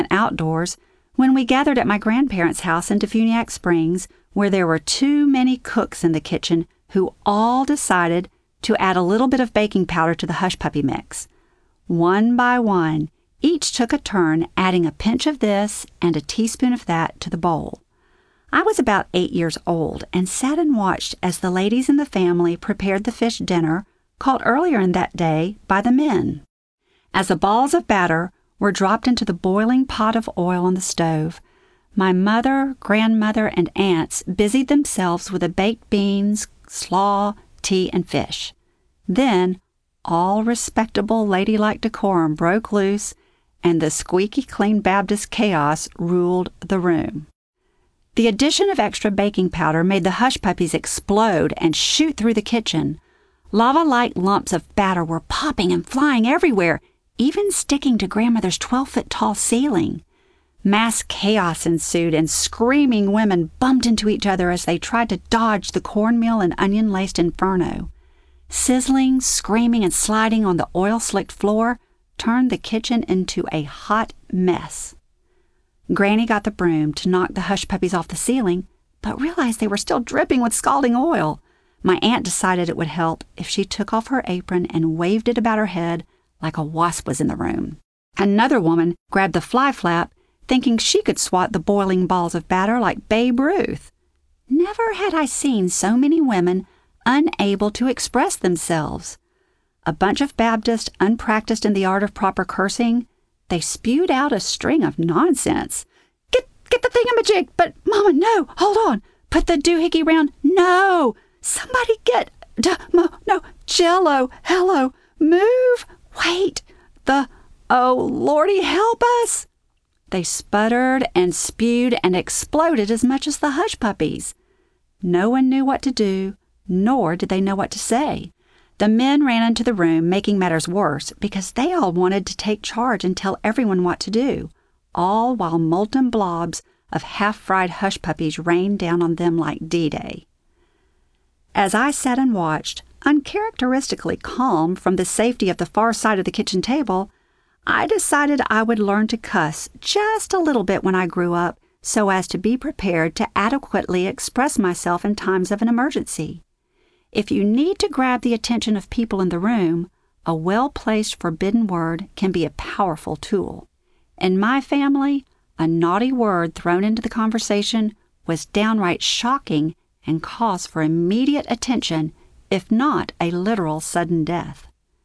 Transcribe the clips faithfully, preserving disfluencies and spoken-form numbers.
outdoors when we gathered at my grandparents' house in Defuniak Springs, where there were too many cooks in the kitchen who all decided to add a little bit of baking powder to the hush puppy mix. One by one, each took a turn adding a pinch of this and a teaspoon of that to the bowl. I was about eight years old and sat and watched as the ladies in the family prepared the fish dinner called earlier in that day by the men. As the balls of batter were dropped into the boiling pot of oil on the stove, my mother, grandmother, and aunts busied themselves with the baked beans, slaw, tea, and fish. Then, all respectable ladylike decorum broke loose, and the squeaky clean Baptist chaos ruled the room. The addition of extra baking powder made the hush puppies explode and shoot through the kitchen. Lava-like lumps of batter were popping and flying everywhere, even sticking to grandmother's twelve-foot-tall ceiling. Mass chaos ensued, and screaming women bumped into each other as they tried to dodge the cornmeal and onion-laced inferno. Sizzling, screaming, and sliding on the oil-slicked floor turned the kitchen into a hot mess. Granny got the broom to knock the hush puppies off the ceiling, but realized they were still dripping with scalding oil. My aunt decided it would help if she took off her apron and waved it about her head like a wasp was in the room. Another woman grabbed the fly flap, thinking she could swat the boiling balls of batter like Babe Ruth. Never had I seen so many women unable to express themselves. A bunch of Baptists unpracticed in the art of proper cursing, they spewed out a string of nonsense. Get get the thingamajig, but Mama, no, hold on. Put the doohickey round, no. Somebody get, duh, mo, no, Jello, hello, move, wait, the, oh, Lordy, help us. They sputtered and spewed and exploded as much as the hush puppies. No one knew what to do, nor did they know what to say. The men ran into the room, making matters worse, because they all wanted to take charge and tell everyone what to do, all while molten blobs of half-fried hush puppies rained down on them like D-Day. As I sat and watched, uncharacteristically calm from the safety of the far side of the kitchen table, I decided I would learn to cuss just a little bit when I grew up so as to be prepared to adequately express myself in times of an emergency. If you need to grab the attention of people in the room, a well-placed forbidden word can be a powerful tool. In my family, a naughty word thrown into the conversation was downright shocking and cause for immediate attention, if not a literal sudden death.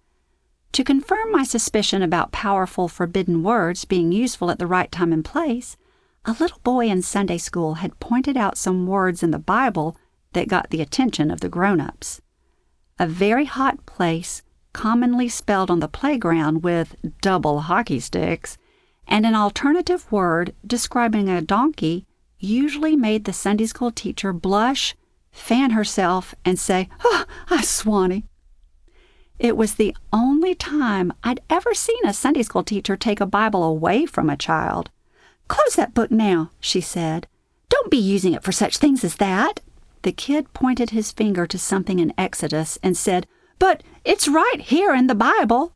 To confirm my suspicion about powerful forbidden words being useful at the right time and place, a little boy in Sunday school had pointed out some words in the Bible that got the attention of the grown-ups. A very hot place, commonly spelled on the playground with double hockey sticks, and an alternative word describing a donkey usually made the Sunday school teacher blush, fan herself, and say, "Oh, I swanny." It was the only time I'd ever seen a Sunday school teacher take a Bible away from a child. "Close that book now," she said. "Don't be using it for such things as that." The kid pointed his finger to something in Exodus and said, "But it's right here in the Bible."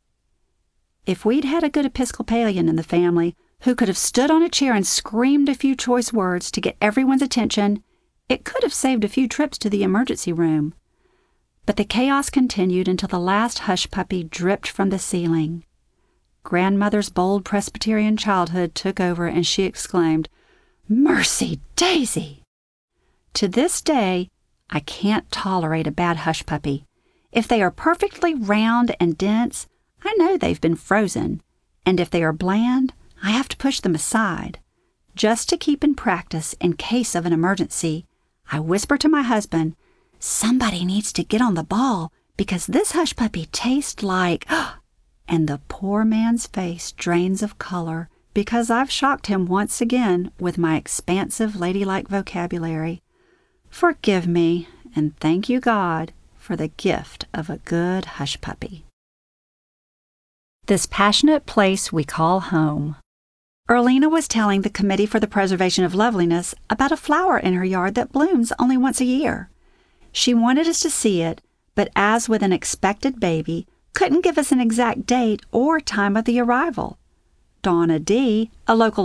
If we'd had a good Episcopalian in the family who could have stood on a chair and screamed a few choice words to get everyone's attention, it could have saved a few trips to the emergency room. But the chaos continued until the last hush puppy dripped from the ceiling. Grandmother's bold Presbyterian childhood took over, and she exclaimed, "Mercy Daisy!" To this day, I can't tolerate a bad hush puppy. If they are perfectly round and dense, I know they've been frozen, and if they are bland, I have to push them aside. Just to keep in practice in case of an emergency, I whisper to my husband, "Somebody needs to get on the ball because this hush puppy tastes like..." And the poor man's face drains of color because I've shocked him once again with my expansive ladylike vocabulary. Forgive me, and thank you, God, for the gift of a good hush puppy. This passionate place we call home. Erlina was telling the Committee for the Preservation of Loveliness about a flower in her yard that blooms only once a year. She wanted us to see it, but as with an expected baby, couldn't give us an exact date or time of the arrival. Donna D., a local